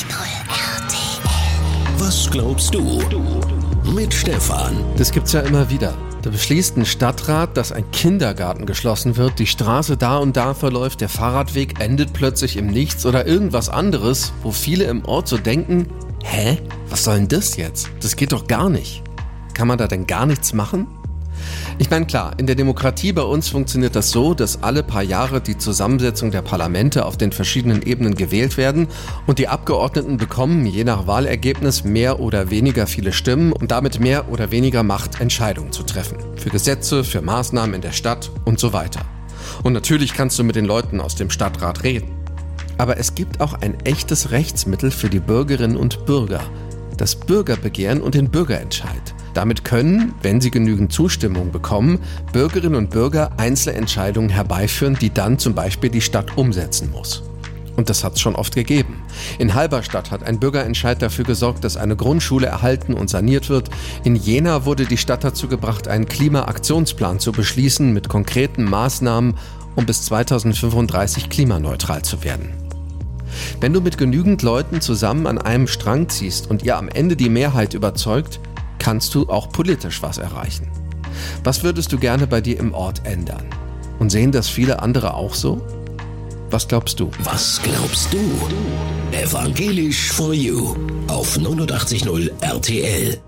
RTL. Was glaubst du? Mit Stefan. Das gibt's ja immer wieder. Da beschließt ein Stadtrat, dass ein Kindergarten geschlossen wird, die Straße da und da verläuft, der Fahrradweg endet plötzlich im Nichts oder irgendwas anderes, wo viele im Ort so denken, hä? Was soll denn das jetzt? Das geht doch gar nicht. Kann man da denn gar nichts machen? Ich meine, klar, in der Demokratie bei uns funktioniert das so, dass alle paar Jahre die Zusammensetzung der Parlamente auf den verschiedenen Ebenen gewählt werden und die Abgeordneten bekommen je nach Wahlergebnis mehr oder weniger viele Stimmen und damit mehr oder weniger Macht, Entscheidungen zu treffen. Für Gesetze, für Maßnahmen in der Stadt und so weiter. Und natürlich kannst du mit den Leuten aus dem Stadtrat reden. Aber es gibt auch ein echtes Rechtsmittel für die Bürgerinnen und Bürger. Das Bürgerbegehren und den Bürgerentscheid. Damit können, wenn sie genügend Zustimmung bekommen, Bürgerinnen und Bürger Einzelentscheidungen herbeiführen, die dann zum Beispiel die Stadt umsetzen muss. Und das hat es schon oft gegeben. In Halberstadt hat ein Bürgerentscheid dafür gesorgt, dass eine Grundschule erhalten und saniert wird. In Jena wurde die Stadt dazu gebracht, einen Klimaaktionsplan zu beschließen mit konkreten Maßnahmen, um bis 2035 klimaneutral zu werden. Wenn du mit genügend Leuten zusammen an einem Strang ziehst und ihr am Ende die Mehrheit überzeugt, kannst du auch politisch was erreichen. Was würdest du gerne bei dir im Ort ändern? Und sehen das viele andere auch so? Was glaubst du? Was glaubst du? Evangelisch for You auf 89.0 RTL.